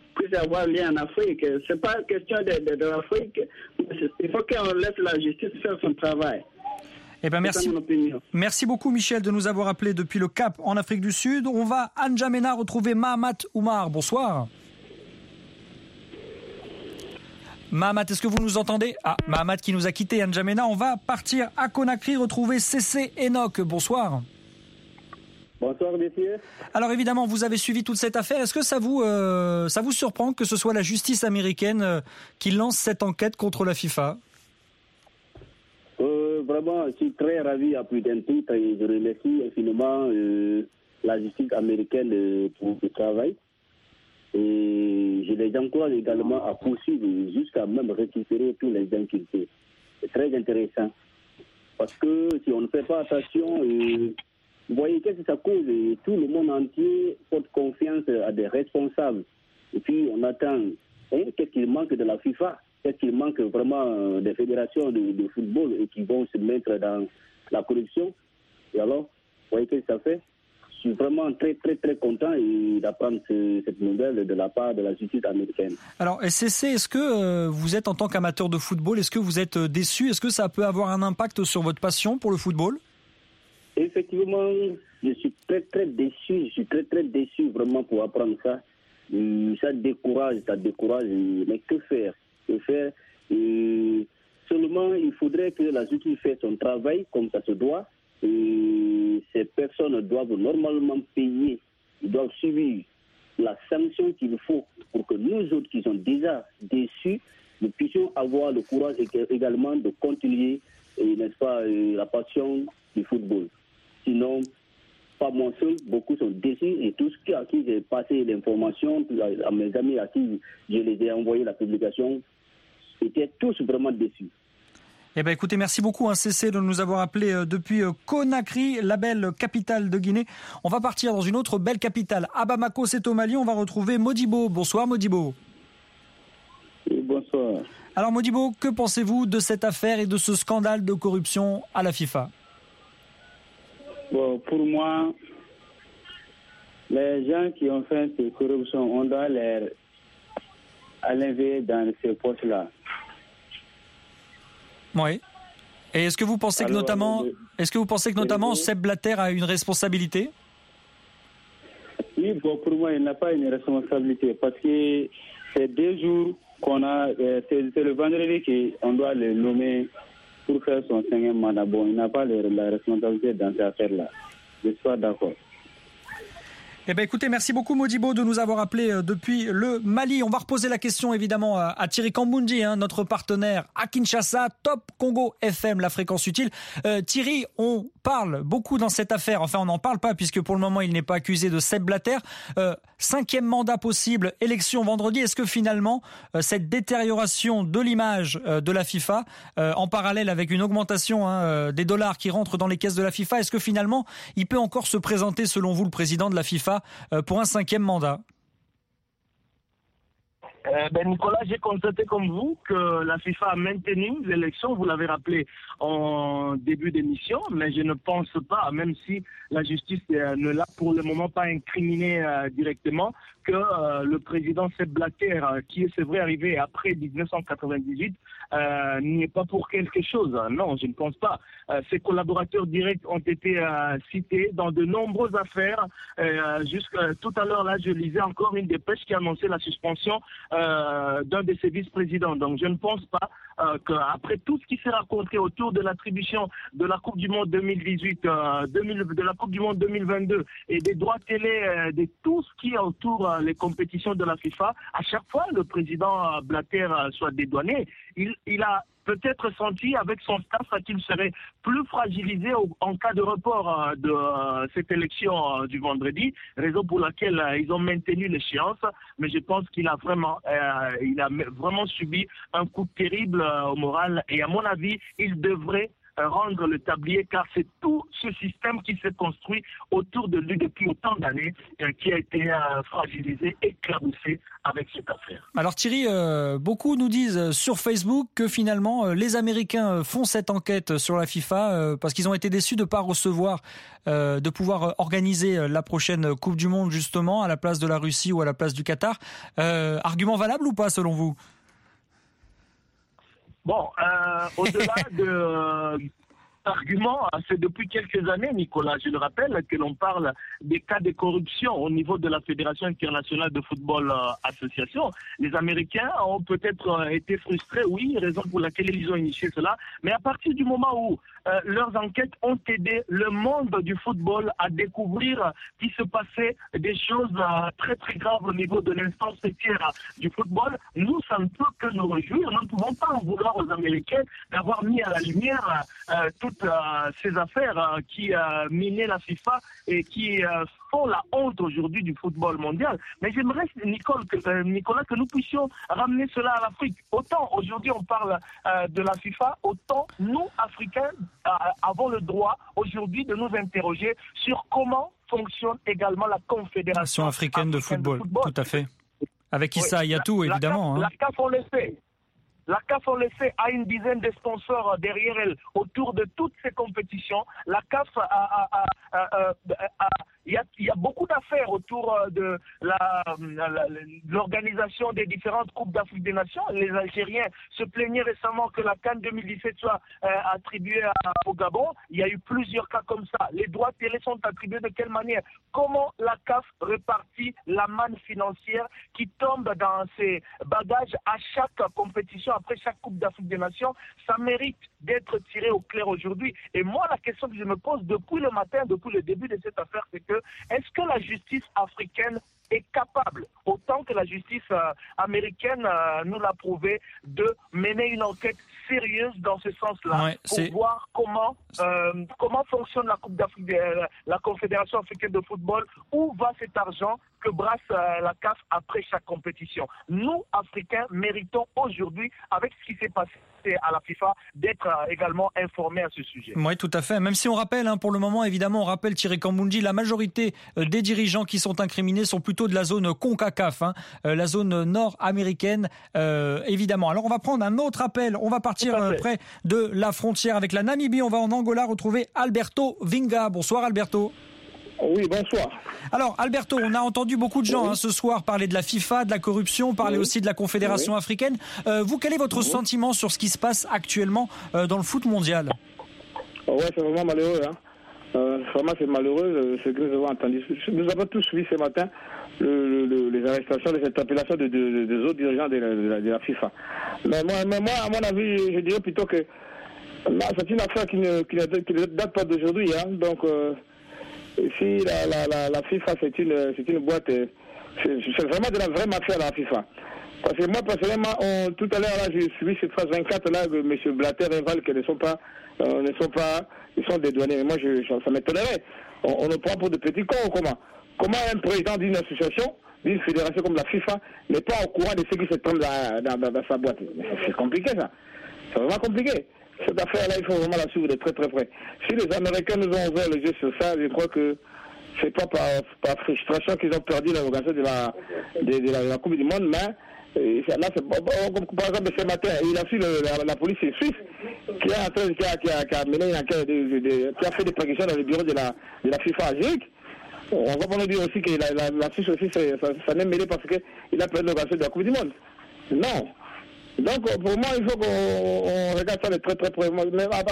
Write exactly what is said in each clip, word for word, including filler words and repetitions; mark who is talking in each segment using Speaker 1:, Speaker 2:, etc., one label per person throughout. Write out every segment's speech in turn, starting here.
Speaker 1: puisse avoir lien en Afrique. C'est pas question de, de, de l'Afrique. Il faut qu'on laisse la justice faire son travail.
Speaker 2: Eh ben merci. Merci beaucoup Michel de nous avoir appelé depuis le Cap en Afrique du Sud. On va à N'Djamena retrouver Mahamat Oumar. Bonsoir. Mahamat, est-ce que vous nous entendez? Ah, Mahamat qui nous a quitté à N'Djamena. On va partir à Conakry retrouver Cessé Enoch. Bonsoir.
Speaker 3: Bonsoir messieurs.
Speaker 2: Alors évidemment, vous avez suivi toute cette affaire. Est-ce que ça vous, euh, ça vous surprend que ce soit la justice américaine euh, qui lance cette enquête contre la FIFA?
Speaker 3: Euh, vraiment, je suis très ravi à plus d'un titre et je remercie infiniment euh, la justice américaine euh, pour le travail. Et je les encourage également à poursuivre jusqu'à même récupérer tous les inculpés. C'est très intéressant. Parce que si on ne fait pas attention, euh, vous voyez qu'est-ce que ça cause? Et tout le monde entier porte confiance à des responsables. Et puis on attend, hein, qu'est-ce qu'il manque de la FIFA? Qu'est-ce qu'il manque vraiment des fédérations de, de football et qui vont se mettre dans la corruption? Et alors, vous voyez ce que ça fait? Je suis vraiment très, très, très content d'apprendre ce, cette nouvelle de la part de la justice américaine.
Speaker 2: Alors, S C C, est-ce que euh, vous êtes, en tant qu'amateur de football, est-ce que vous êtes déçu? Est-ce que ça peut avoir un impact sur votre passion pour le football?
Speaker 3: Effectivement, je suis très, très déçu. Je suis très, très déçu vraiment pour apprendre ça. Ça décourage, ça décourage. Mais que faire? Que faire? Et seulement, il faudrait que la justice fasse son travail comme ça se doit. Et ces personnes doivent normalement payer, ils doivent subir la sanction qu'il faut pour que nous autres qui sommes déjà déçus, nous puissions avoir le courage également de continuer, n'est-ce pas, la passion du football. Sinon, pas moi seul, beaucoup sont déçus et tous ceux à qui j'ai passé l'information, à mes amis à qui je les ai envoyé la publication, étaient tous vraiment déçus.
Speaker 2: Eh ben, écoutez, merci beaucoup, hein, C C, de nous avoir appelé euh, depuis euh, Conakry, la belle capitale de Guinée. On va partir dans une autre belle capitale. À Bamako, c'est au Mali. On va retrouver Modibo. Bonsoir, Modibo.
Speaker 3: Oui, bonsoir.
Speaker 2: Alors, Modibo, que pensez-vous de cette affaire et de ce scandale de corruption à la FIFA?
Speaker 4: Bon, pour moi, les gens qui ont fait cette corruption, on doit les enlever dans ces postes-là.
Speaker 2: Oui. Et est-ce que vous pensez Alors, que notamment, euh, est-ce que vous pensez que notamment Sepp Blatter a une responsabilité?
Speaker 4: Oui, bon, pour moi, il n'a pas une responsabilité parce que c'est deux jours qu'on a, euh, c'est, c'est le vendredi qu'on doit le nommer pour faire son cinquième mandat. Bon, il n'a pas le, la responsabilité dans cette affaire-là. Je suis pas d'accord.
Speaker 2: Eh bien, écoutez, merci beaucoup Modibo de nous avoir appelé depuis le Mali. On va reposer la question évidemment à, à Thierry Kambundi, hein, notre partenaire à Kinshasa, Top Congo F M, la fréquence utile. Euh, Thierry, on parle beaucoup dans cette affaire, enfin on n'en parle pas puisque pour le moment il n'est pas accusé de Sepp Blatter. Euh, cinquième mandat possible, élection vendredi. Est-ce que finalement euh, cette détérioration de l'image euh, de la FIFA, euh, en parallèle avec une augmentation hein, euh, des dollars qui rentrent dans les caisses de la FIFA, est-ce que finalement il peut encore se présenter selon vous le président de la FIFA pour un cinquième mandat?
Speaker 5: Euh, ben Nicolas, j'ai constaté comme vous que la FIFA a maintenu l'élection, vous l'avez rappelé en début d'émission, mais je ne pense pas, même si la justice euh, ne l'a pour le moment pas incriminé euh, directement, que euh, le président Sepp Blatter, euh, qui est c'est vrai arrivé après dix-neuf cent quatre-vingt-dix-huit, euh, n'y est pas pour quelque chose. Non, je ne pense pas. Euh, ses collaborateurs directs ont été euh, cités dans de nombreuses affaires. Euh, jusqu'à tout à l'heure, là, je lisais encore une dépêche qui annonçait la suspension euh, d'un de ses vice-présidents. Donc, je ne pense pas euh, qu'après tout ce qui s'est raconté autour de l'attribution de la Coupe du Monde deux mille dix-huit, euh, deux mille, de la Coupe du Monde deux mille vingt-deux et des droits télé, euh, de tout ce qui est autour euh, les compétitions de la FIFA, à chaque fois le président euh, Blatter euh, soit dédouané, il, il a peut-être senti avec son staff qu'il serait plus fragilisé au, en cas de report euh, de euh, cette élection euh, du vendredi, raison pour laquelle euh, ils ont maintenu l'échéance. Mais je pense qu'il a vraiment, euh, il a vraiment subi un coup terrible euh, au moral. Et à mon avis, il devrait euh, rendre le tablier, car c'est tout ce système qui s'est construit autour de lui depuis autant d'années, euh, qui a été euh, fragilisé, éclaboussé avec cette affaire.
Speaker 2: Alors Thierry, euh, beaucoup nous disent sur Facebook que finalement euh, les Américains font cette enquête sur la FIFA euh, parce qu'ils ont été déçus de ne pas recevoir, euh, de pouvoir organiser la prochaine Coupe du Monde justement à la place de la Russie ou à la place du Qatar. Euh, argument valable ou pas selon vous ?
Speaker 5: Bon, euh, au-delà de... Euh... Argument, c'est depuis quelques années, Nicolas, je le rappelle, que l'on parle des cas de corruption au niveau de la Fédération internationale de football euh, association. Les Américains ont peut-être euh, été frustrés, oui, raison pour laquelle ils ont initié cela, mais à partir du moment où euh, leurs enquêtes ont aidé le monde du football à découvrir qu'il se passait des choses euh, très très graves au niveau de l'instance tiers du football, nous, ça ne peut que nous réjouir. Nous ne pouvons pas en vouloir aux Américains d'avoir mis à la lumière euh, toutes euh, ces affaires euh, qui euh, minaient la FIFA et qui euh, font la honte aujourd'hui du football mondial. Mais j'aimerais, Nicole, que, euh, Nicolas, que nous puissions ramener cela à l'Afrique. Autant aujourd'hui on parle euh, de la FIFA, autant nous, Africains, euh, avons le droit aujourd'hui de nous interroger sur comment fonctionne également la Confédération
Speaker 2: africaine, africaine de, football. de football. Tout à fait. Avec Issa oui, Hayatou, la, évidemment.
Speaker 5: La
Speaker 2: hein.
Speaker 5: C A F, on le sait. La C A F, on le sait, a une dizaine de sponsors derrière elle autour de toutes ces compétitions. La C A F a... a, a, a, a, a Il y, a, il y a beaucoup d'affaires autour de la, la, l'organisation des différentes Coupes d'Afrique des Nations. Les Algériens se plaignaient récemment que la CAN deux mille dix-sept soit euh, attribuée à, au Gabon. Il y a eu plusieurs cas comme ça. Les droits télé sont attribués de quelle manière? Comment la C A F répartit la manne financière qui tombe dans ses bagages à chaque compétition, après chaque Coupe d'Afrique des Nations? Ça mérite d'être tiré au clair aujourd'hui. Et moi, la question que je me pose depuis le matin, depuis le début de cette affaire, c'est que est-ce que la justice africaine est capable, autant que la justice euh, américaine euh, nous l'a prouvé, de mener une enquête sérieuse dans ce sens-là,
Speaker 2: ouais,
Speaker 5: pour
Speaker 2: c'est...
Speaker 5: voir comment euh, comment fonctionne la Coupe d'Afrique, de, la, la Confédération africaine de football, où va cet argent que brasse euh, la C A F après chaque compétition. Nous, Africains, méritons aujourd'hui, avec ce qui s'est passé à la FIFA, d'être euh, également informés à ce sujet.
Speaker 2: Oui, tout à fait. Même si on rappelle, hein, pour le moment, évidemment, on rappelle Thierry Kambundji, la majorité euh, des dirigeants qui sont incriminés sont plutôt de la zone CONCACAF, hein, euh, la zone nord-américaine, euh, évidemment. Alors, on va prendre un autre appel. On va partir euh, près de la frontière avec la Namibie. On va en Angola retrouver Alberto Vinga. Bonsoir, Alberto.
Speaker 6: Oui, bonsoir.
Speaker 2: Alors, Alberto, on a entendu beaucoup de gens
Speaker 6: oui.
Speaker 2: hein, ce soir parler de la FIFA, de la corruption, parler oui. aussi de la Confédération oui. africaine. Euh, vous, quel est votre oui. sentiment sur ce qui se passe actuellement euh, dans le foot mondial?
Speaker 6: Oui, c'est vraiment malheureux. Hein. Euh, vraiment, c'est malheureux ce que nous avons entendu. Nous avons tous vu ce matin le, le, les arrestations, les interpellations de, de, de, de autres dirigeants de la, de, la, de la FIFA. Mais moi, mais moi, à mon avis, je dirais plutôt que là, c'est une affaire qui ne, qui ne, qui ne date pas d'aujourd'hui. Hein. Donc, euh, si la, la, la, la FIFA, c'est une, c'est une boîte, c'est, c'est vraiment de la vraie mafia, la FIFA. Parce que moi, personnellement, on, tout à l'heure, là, j'ai suivi cette phrase vingt-quatre, là, que M. Blatter et Val, qui ne sont pas, euh, ne sont pas, ils sont dédouanés. Mais moi, je, ça m'étonnerait. On, on le prend pour de petits cons ou comment? Comment un président d'une association, d'une fédération comme la FIFA, n'est pas au courant de ce qui se trame dans, dans, dans, dans sa boîte? C'est compliqué, ça. C'est vraiment compliqué. Cette affaire-là, il faut vraiment la suivre de très très près. Si les Américains nous ont ouvert les yeux sur ça, je crois que c'est pas par, par frustration qu'ils ont perdu l'organisation de la, de, de, la, de la Coupe du Monde, mais euh, là, c'est, par exemple, ce matin, il a su le, la, la police suisse qui a, qui a, qui a, qui a mené une enquête, de, de, de, qui a fait des précautions dans le bureau de la, de la FIFA à Zurich. On va pas nous dire aussi que la, la, la Suisse aussi, ça, ça n'est mêlé parce qu'il a perdu l'organisation de la Coupe du Monde. Non. Donc, pour moi, il faut qu'on regarde ça de très très près. Mais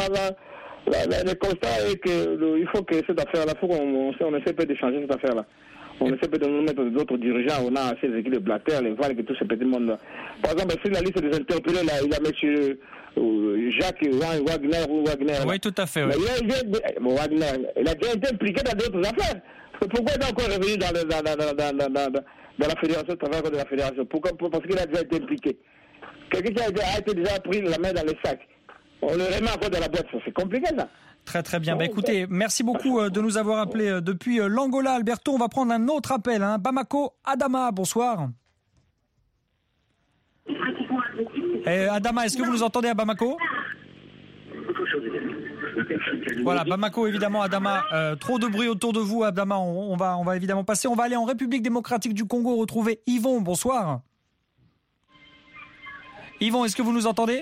Speaker 6: la, la, le constat est qu'il faut que cette affaire-là, il faut qu'on on, on essaie de changer cette affaire-là. On essaie de nous mettre d'autres dirigeants. On a ces équipes de Blatter, les Val, et tout ce petit monde-là. Par exemple, sur la liste des interpellés, là, il y a M. Jacques Wagner ou Wagner. Là.
Speaker 2: Oui, tout à fait. Oui.
Speaker 6: Il, a, bon, Wagner, il a déjà été impliqué dans d'autres affaires. Pourquoi il est encore revenu dans, le, dans, dans, dans, dans, dans, dans la fédération, au travers de la fédération? Pourquoi? Parce qu'il a déjà été impliqué. Quelqu'un qui a été, a été déjà pris la main dans le sac. On le remet encore dans la boîte. C'est compliqué, ça.
Speaker 2: Très, très bien. Bah, écoutez, merci beaucoup de nous avoir appelés depuis l'Angola. Alberto, on va prendre un autre appel. Hein. Bamako, Adama, bonsoir. Eh, Adama, est-ce que vous nous entendez à Bamako? Voilà, Bamako, évidemment, Adama, euh, trop de bruit autour de vous, Adama, on, on, va, on va évidemment passer. On va aller en République démocratique du Congo retrouver Yvon, bonsoir. Yvon, est-ce que vous nous entendez?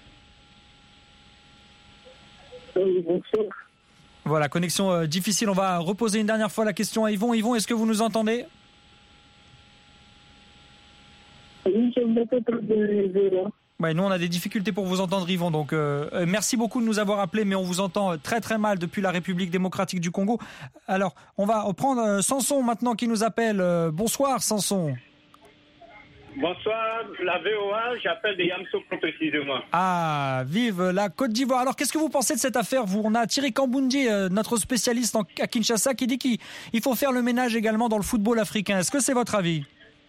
Speaker 1: Oui, bonsoir.
Speaker 2: Voilà, connexion euh, difficile. On va reposer une dernière fois la question à Yvon. Yvon, est-ce que vous nous entendez?
Speaker 1: Oui, je me fais trop de
Speaker 2: Ouais, nous, on a des difficultés pour vous entendre, Yvon. Donc, euh, euh, merci beaucoup de nous avoir appelés, mais on vous entend très très mal depuis la République démocratique du Congo. Alors, on va prendre euh, Samson maintenant qui nous appelle. Euh, bonsoir, Samson.
Speaker 7: Bonsoir, la V O A, j'appelle de Yamoussoukro précisément.
Speaker 2: Ah, vive la Côte d'Ivoire. Alors, qu'est-ce que vous pensez de cette affaire, vous? On a Thierry Kambundi, euh, notre spécialiste en, à Kinshasa, qui dit qu'il il faut faire le ménage également dans le football africain. Est-ce que c'est votre avis?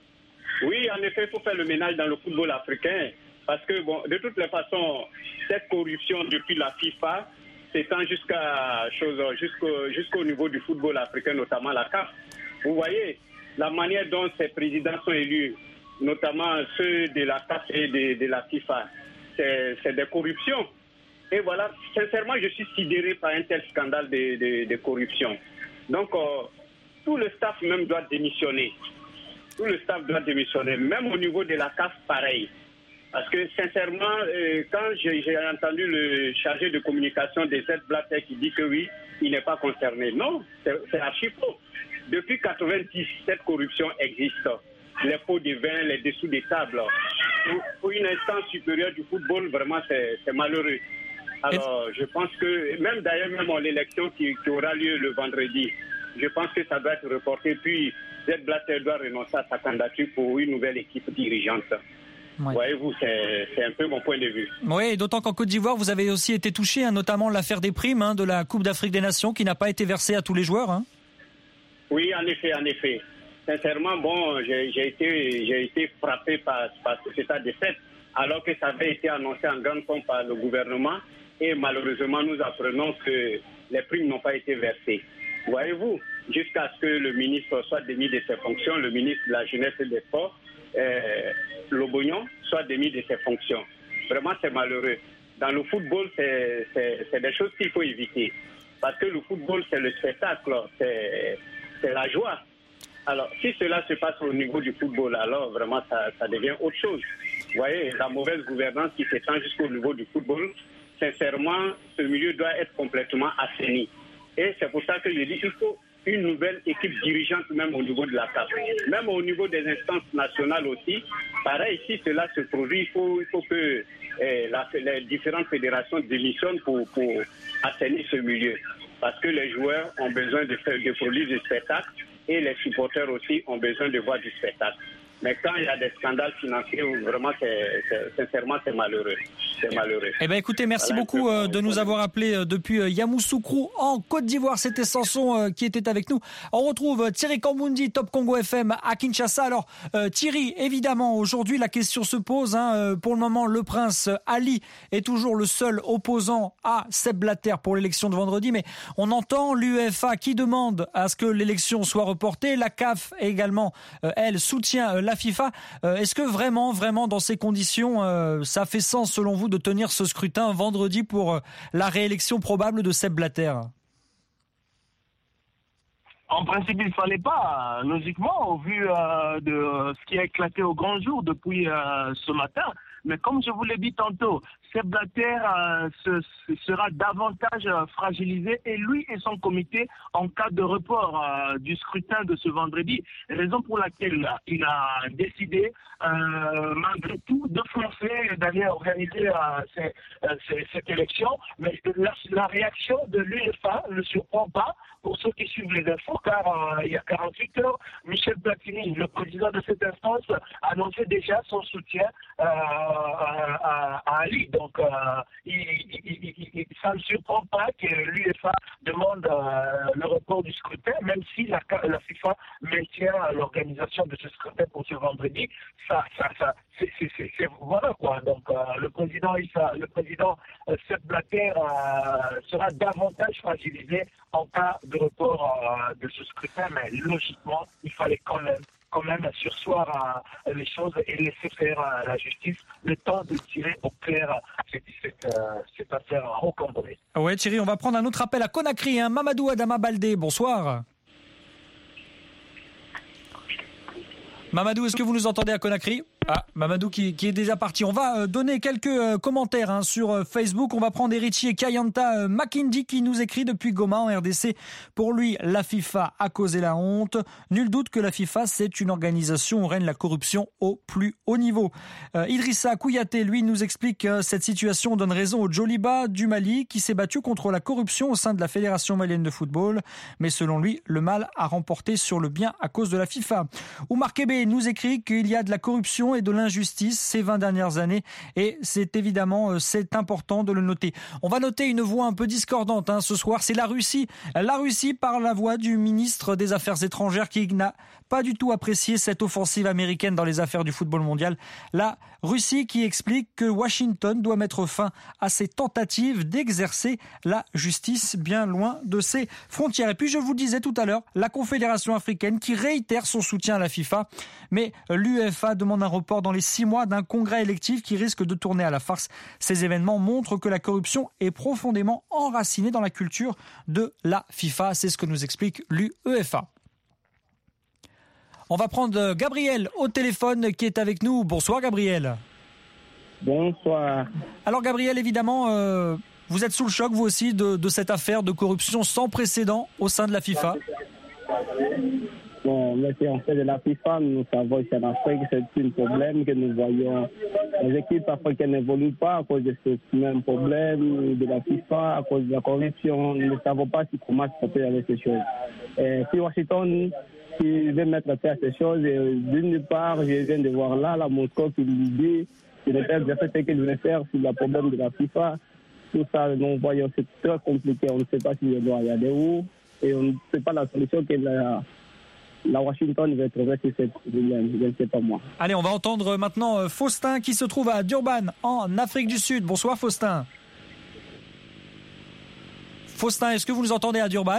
Speaker 7: Oui, en effet, il faut faire le ménage dans le football africain. Parce que, bon, de toutes les façons, cette corruption depuis la FIFA s'étend jusqu'à chose, jusqu'au, jusqu'au niveau du football africain, notamment la C A F. Vous voyez, la manière dont ces présidents sont élus, notamment ceux de la C A F et de, de la FIFA, c'est, c'est des corruptions. Et voilà, sincèrement, je suis sidéré par un tel scandale de, de, de corruption. Donc, euh, tout le staff même doit démissionner. Tout le staff doit démissionner, même au niveau de la C A F, pareil. Parce que sincèrement, euh, quand j'ai, j'ai entendu le chargé de communication des Z Blatter qui dit que oui, il n'est pas concerné. Non, c'est, c'est archi faux. Depuis quatre-vingt-dix, cette corruption existe. Les pots de vin, les dessous des tables. Pour, pour une instance supérieure du football, vraiment, c'est, c'est malheureux. Alors, je pense que, même d'ailleurs, même en l'élection qui, qui aura lieu le vendredi, je pense que ça doit être reporté. Puis, Z Blatter doit renoncer à sa candidature pour une nouvelle équipe dirigeante. Ouais. Voyez-vous, c'est, c'est un peu mon point de vue.
Speaker 2: Oui, d'autant qu'en Côte d'Ivoire, vous avez aussi été touché, hein, notamment l'affaire des primes hein, de la Coupe d'Afrique des Nations qui n'a pas été versée à tous les joueurs. Hein.
Speaker 7: Oui, en effet, en effet. Sincèrement, bon, j'ai, j'ai, été, j'ai été frappé par, par cet état de fait, alors que ça avait été annoncé en grande pompe par le gouvernement et malheureusement, nous apprenons que les primes n'ont pas été versées. Voyez-vous, jusqu'à ce que le ministre soit démis de ses fonctions, le ministre de la Jeunesse et des Sports, euh, Lobognon, soit démis de ses fonctions. Vraiment, c'est malheureux. Dans le football, c'est, c'est, c'est des choses qu'il faut éviter. Parce que le football, c'est le spectacle, c'est, c'est la joie. Alors, si cela se passe au niveau du football, alors vraiment, ça, ça devient autre chose. Vous voyez, la mauvaise gouvernance qui s'étend jusqu'au niveau du football, sincèrement, ce milieu doit être complètement assaini. Et c'est pour ça que je dis qu'il faut une nouvelle équipe dirigeante même au niveau de la C A F. Même au niveau des instances nationales aussi. Pareil, si cela se produit, il faut, il faut que eh, la, les différentes fédérations démissionnent pour, pour assainir ce milieu. Parce que les joueurs ont besoin de, faire, de produire du spectacle et les supporters aussi ont besoin de voir du spectacle. Mais quand il y a des scandales financiers, vraiment, c'est, c'est, sincèrement, c'est malheureux. C'est malheureux.
Speaker 2: Eh bien, écoutez, merci voilà beaucoup euh, de nous avoir appelés euh, depuis euh, Yamoussoukro en Côte d'Ivoire. C'était Samson euh, qui était avec nous. On retrouve euh, Thierry Kambundi, Top Congo F M à Kinshasa. Alors, euh, Thierry, évidemment, aujourd'hui, la question se pose. Hein, euh, pour le moment, le prince Ali est toujours le seul opposant à Sepp Blatter pour l'élection de vendredi. Mais on entend l'UEFA qui demande à ce que l'élection soit reportée. La C A F également, euh, elle, soutient euh, la FIFA. Euh, est-ce que vraiment, vraiment, dans ces conditions, euh, ça fait sens, selon vous, de tenir ce scrutin vendredi pour euh, la réélection probable de Sepp Blatter?
Speaker 5: En principe, il ne fallait pas, logiquement, au vu euh, de euh, ce qui a éclaté au grand jour depuis euh, ce matin. Mais comme je vous l'ai dit tantôt, Sepp Blatter euh, se, se sera davantage euh, fragilisé, et lui et son comité, en cas de report euh, du scrutin de ce vendredi. Raison pour laquelle il a décidé, euh, malgré tout, de forcer d'aller organiser euh, ces, euh, ces, cette élection. Mais la, la réaction de l'UEFA ne surprend pas pour ceux qui suivent les infos, car euh, il y a quarante-huit heures, Michel Platini, le président de cette instance, annonçait déjà son soutien euh, à, à, à Ali. Donc, euh, il, il, il, il, ça ne surprend pas que l'UEFA demande euh, le report du scrutin, même si la, la FIFA maintient l'organisation de ce scrutin pour ce vendredi. Ça, ça, ça, c'est, c'est, c'est, c'est, voilà quoi. Donc, euh, le président, il, le président euh, Sepp Blatter euh, sera davantage fragilisé en cas de report euh, de ce scrutin, mais logiquement, il fallait quand même quand même sursoir à les choses et laisser faire à la justice le temps de tirer au clair cette, cette, euh, cette affaire encombrée.
Speaker 2: Ouais, Thierry, on va prendre un autre appel à Conakry. Hein. Mamadou Adama Baldé, bonsoir. Mamadou, est-ce que vous nous entendez à Conakry ? Ah, Mamadou qui, qui est déjà parti. On va euh, donner quelques euh, commentaires hein, sur euh, Facebook. On va prendre Erichi et Kayanta euh, Makindi qui nous écrit depuis Goma en R D C. Pour lui, la FIFA a causé la honte. Nul doute que la FIFA, c'est une organisation où règne la corruption au plus haut niveau. Euh, Idrissa Kouyaté, lui, nous explique que cette situation donne raison au Djoliba du Mali qui s'est battu contre la corruption au sein de la Fédération malienne de football. Mais selon lui, le mal a remporté sur le bien à cause de la FIFA. Oumar Kébé nous écrit qu'il y a de la corruption et de l'injustice ces vingt dernières années et c'est évidemment c'est important de le noter. On va noter une voix un peu discordante hein, ce soir, c'est la Russie. La Russie par la voix du ministre des Affaires étrangères qui n'a pas du tout apprécié cette offensive américaine dans les affaires du football mondial. La Russie qui explique que Washington doit mettre fin à ses tentatives d'exercer la justice bien loin de ses frontières. Et puis je vous le disais tout à l'heure, la Confédération africaine qui réitère son soutien à la FIFA, mais l'UEFA demande un report dans les six mois d'un congrès électif qui risque de tourner à la farce. Ces événements montrent que la corruption est profondément enracinée dans la culture de la FIFA. C'est ce que nous explique l'UEFA. On va prendre Gabriel au téléphone qui est avec nous. Bonsoir Gabriel.
Speaker 3: Bonsoir.
Speaker 2: Alors Gabriel, évidemment, euh, vous êtes sous le choc vous aussi de, de cette affaire de corruption sans précédent au sein de la FIFA.
Speaker 3: Bon, mais c'est en fait de la FIFA, nous savons ici en Afrique, c'est un problème que nous voyons. Les équipes africaines n'évoluent pas à cause de ce même problème de la FIFA, à cause de la corruption. Nous ne savons pas si comment se traiter avec ces choses. Et si Washington qui veut mettre à terre ces choses, d'une part, je viens de voir là, la Moscou qui lui dit qu'il ne peut pas ce qu'il veut faire sur le problème de la FIFA. Tout ça, nous voyons, c'est très compliqué. On ne sait pas s'il doit y aller où. Et on ne sait pas la solution que la, la Washington va trouver sur cette problème. Je ne sais pas moi.
Speaker 2: Allez, on va entendre maintenant Faustin qui se trouve à Durban, en Afrique du Sud. Bonsoir Faustin. Faustin, est-ce que vous nous entendez à Durban ?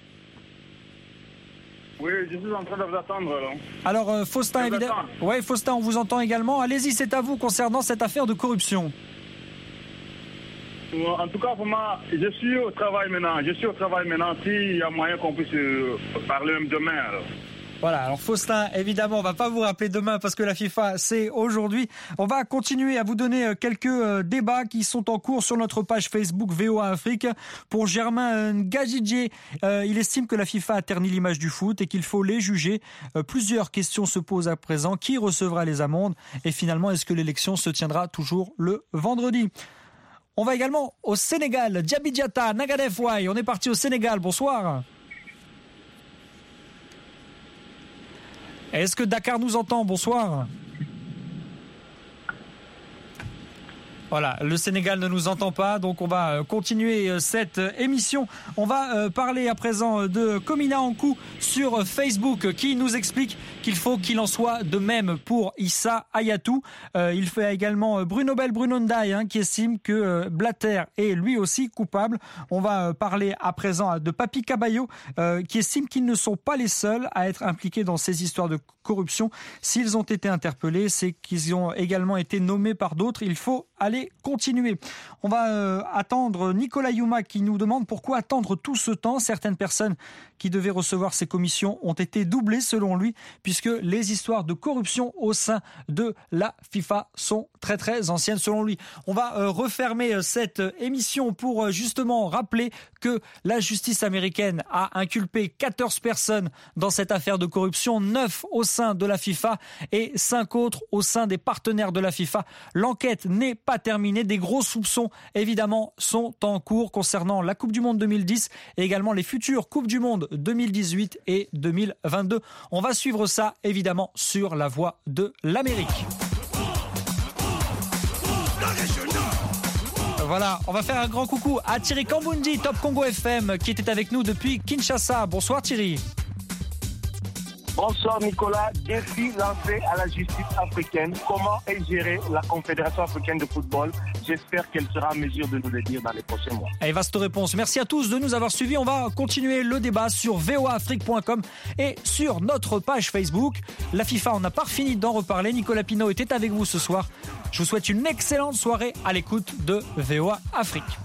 Speaker 4: Oui, je suis en train de vous attendre. Alors,
Speaker 2: alors euh, Faustin, évidemment. Oui, Faustin, on vous entend également. Allez-y, c'est à vous concernant cette affaire de corruption.
Speaker 4: En tout cas, pour moi, je suis au travail maintenant. Je suis au travail maintenant. S'il y a moyen qu'on puisse parler même demain. Alors.
Speaker 2: Voilà, alors Faustin, évidemment, on va pas vous rappeler demain parce que la FIFA, c'est aujourd'hui. On va continuer à vous donner quelques débats qui sont en cours sur notre page Facebook V O A Afrique. Pour Germain Ngajidje, euh, il estime que la FIFA a terni l'image du foot et qu'il faut les juger. Euh, plusieurs questions se posent à présent. Qui recevra les amendes ? Et finalement, est-ce que l'élection se tiendra toujours le vendredi ? On va également au Sénégal. Diaby Diatta, Nagadef Wai. On est parti au Sénégal. Bonsoir. Est-ce que Dakar nous entend ? Bonsoir. Voilà, le Sénégal ne nous entend pas, donc on va continuer cette émission. On va parler à présent de Komina Ankou sur Facebook qui nous explique qu'il faut qu'il en soit de même pour Issa Hayatou. Il fait également Bruno Bell Bruno Ndaye hein, qui estime que Blatter est lui aussi coupable. On va parler à présent de Papi Caballo euh, qui estime qu'ils ne sont pas les seuls à être impliqués dans ces histoires de corruption. S'ils ont été interpellés, c'est qu'ils ont également été nommés par d'autres. Il faut aller continuer. On va euh, attendre Nicolas Youma qui nous demande pourquoi attendre tout ce temps. Certaines personnes qui devaient recevoir ces commissions ont été doublées selon lui puisque les histoires de corruption au sein de la FIFA sont très très anciennes selon lui. On va euh, refermer cette émission pour euh, justement rappeler que la justice américaine a inculpé quatorze personnes dans cette affaire de corruption, neuf au sein de la FIFA et cinq autres au sein des partenaires de la FIFA. L'enquête n'est pas terminée. Des gros soupçons, évidemment, sont en cours concernant la Coupe du Monde deux mille dix et également les futures Coupes du Monde deux mille dix-huit et deux mille vingt-deux. On va suivre ça, évidemment, sur la voie de l'Amérique. Voilà, on va faire un grand coucou à Thierry Kambundi, Top Congo F M, qui était avec nous depuis Kinshasa. Bonsoir Thierry.
Speaker 5: Bonsoir Nicolas, défi lancé à la justice africaine. Comment est gérée la Confédération africaine de football ? J'espère qu'elle sera en mesure de nous le dire dans les prochains mois.
Speaker 2: Et vaste réponse. Merci à tous de nous avoir suivis. On va continuer le débat sur v o a afrique point com et sur notre page Facebook. La FIFA, on n'a pas fini d'en reparler. Nicolas Pinault était avec vous ce soir. Je vous souhaite une excellente soirée à l'écoute de V O A Afrique.